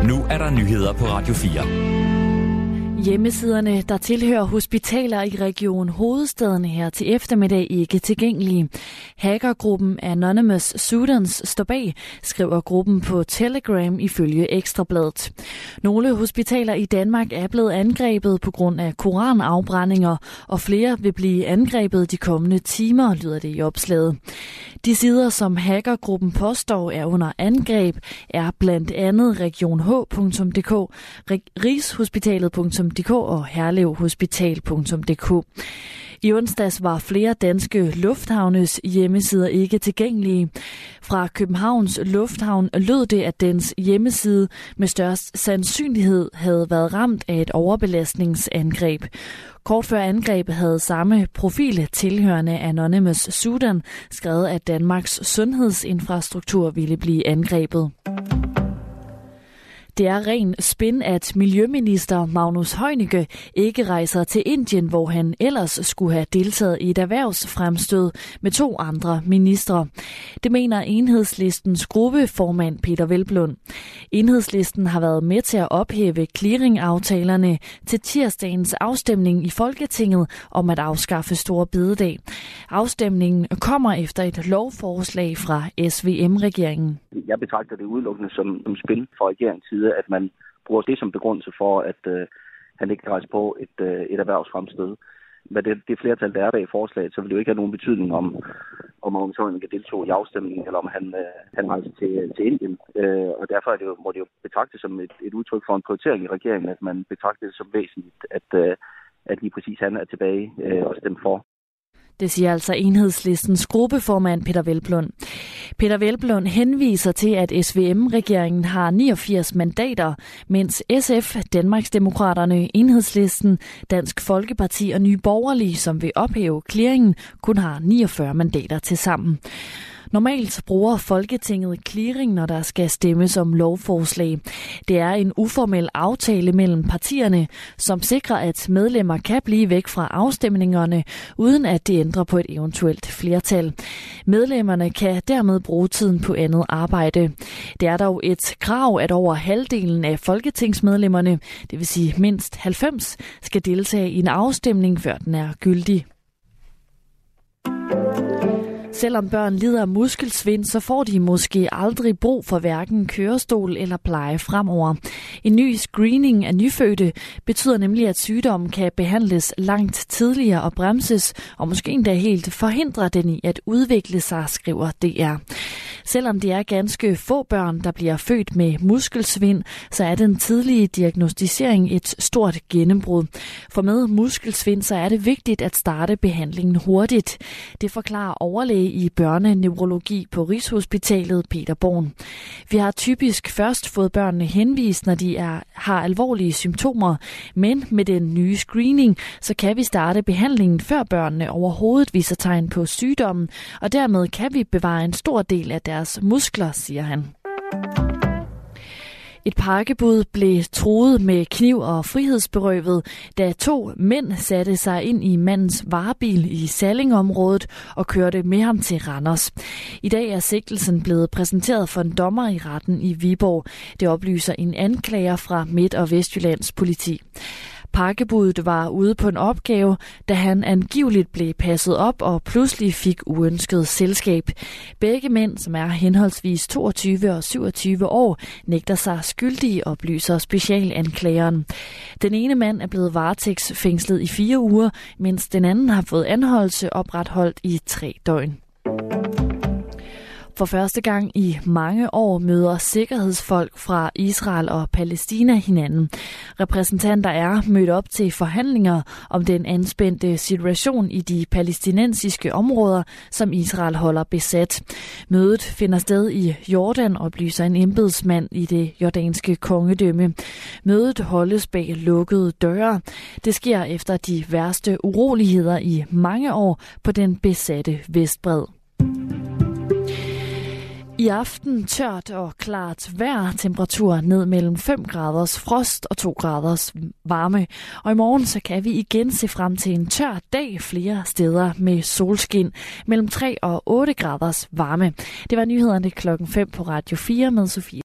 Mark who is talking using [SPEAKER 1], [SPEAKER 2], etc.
[SPEAKER 1] Nu er der nyheder på Radio 4.
[SPEAKER 2] Hjemmesiderne, der tilhører hospitaler i Region Hovedstaden her til eftermiddag, ikke tilgængelige. Hackergruppen Anonymous Students står bag, skriver gruppen på Telegram ifølge Ekstrabladet. Nogle hospitaler i Danmark er blevet angrebet på grund af koranafbrændinger, og flere vil blive angrebet de kommende timer, lyder det i opslaget. De sider, som hackergruppen påstår er under angreb, er blandt andet regionh.dk, rigshospitalet.dk og herlevhospital.dk. I onsdags var flere danske lufthavnes hjemmesider ikke tilgængelige. Fra Københavns Lufthavn lød det, at dens hjemmeside med størst sandsynlighed havde været ramt af et overbelastningsangreb. Kort før angrebet havde samme profil tilhørende Anonymous Sudan skrevet, at Danmarks sundhedsinfrastruktur ville blive angrebet. Det er ren spin, at miljøminister Magnus Heunicke ikke rejser til Indien, hvor han ellers skulle have deltaget i et erhvervsfremstød med 2 andre ministre. Det mener Enhedslistens gruppeformand Peder Hvelplund. Enhedslisten har været med til at ophæve clearingaftalerne til tirsdagens afstemning i Folketinget om at afskaffe Store Bededag. Afstemningen kommer efter et lovforslag fra SVM-regeringen.
[SPEAKER 3] Jeg betragter det udelukkende som spin fra regeringens side, at man bruger det som begrundelse for, at han ikke kan rejse på et erhvervsfremstød. Med det flertal, der er bag forslaget, så vil det jo ikke have nogen betydning om Heunicke kan deltage i afstemningen, eller om han rejser til Indien. Og derfor må det jo betragtes som et udtryk for en prioritering i regeringen, at man betragter det som væsentligt, at lige præcis han er tilbage og stemt for.
[SPEAKER 2] Det siger altså Enhedslistens gruppeformand Peder Hvelplund. Peder Hvelplund henviser til, at SVM-regeringen har 89 mandater, mens SF, Danmarksdemokraterne, Enhedslisten, Dansk Folkeparti og Nye Borgerlige, som vil ophæve clearingen, kun har 49 mandater til sammen. Normalt bruger Folketinget clearing, når der skal stemmes om lovforslag. Det er en uformel aftale mellem partierne, som sikrer, at medlemmer kan blive væk fra afstemningerne, uden at det ændrer på et eventuelt flertal. Medlemmerne kan dermed bruge tiden på andet arbejde. Det er dog et krav, at over halvdelen af folketingsmedlemmerne, det vil sige mindst 90, skal deltage i en afstemning, før den er gyldig. Selvom børn lider af muskelsvind, så får de måske aldrig brug for hverken kørestol eller pleje fremover. En ny screening af nyfødte betyder nemlig, at sygdommen kan behandles langt tidligere og bremses, og måske endda helt forhindre den i at udvikle sig, skriver DR. Selvom det er ganske få børn, der bliver født med muskelsvind, så er den tidlige diagnosticering et stort gennembrud. For med muskelsvind, så er det vigtigt at starte behandlingen hurtigt. Det forklarer overlæge i børneneurologi på Rigshospitalet, Peter Born. Vi har typisk først fået børnene henvist, når de har alvorlige symptomer, men med den nye screening, så kan vi starte behandlingen, før børnene overhovedet viser tegn på sygdommen, og dermed kan vi bevare en stor del af deres muskler, siger han. Et parkebud blev truet med kniv og frihedsberøvet, da 2 mænd satte sig ind i mandens varebil i Sallingområdet og kørte med ham til Randers. I dag er sigtelsen blevet præsenteret for en dommer i retten i Viborg. Det oplyser en anklager fra Midt- og Vestjyllands politi. Parkebuddet var ude på en opgave, da han angiveligt blev passet op og pludselig fik uønsket selskab. Begge mænd, som er henholdsvis 22 og 27 år, nægter sig skyldige, oplyser specialanklageren. Den ene mand er blevet varetægtsfængslet i 4 uger, mens den anden har fået anholdelse opretholdt i 3 døgn. For første gang i mange år møder sikkerhedsfolk fra Israel og Palæstina hinanden. Repræsentanter er mødt op til forhandlinger om den anspændte situation i de palæstinensiske områder, som Israel holder besat. Mødet finder sted i Jordan, oplyser en embedsmand i det jordanske kongedømme. Mødet holdes bag lukkede døre. Det sker efter de værste uroligheder i mange år på den besatte Vestbred. I aften tørt og klart vejr, temperatur ned mellem 5 graders frost og 2 graders varme. Og i morgen så kan vi igen se frem til en tør dag flere steder med solskin mellem 3 og 8 graders varme. Det var nyhederne klokken 5 på Radio 4 med Sofie.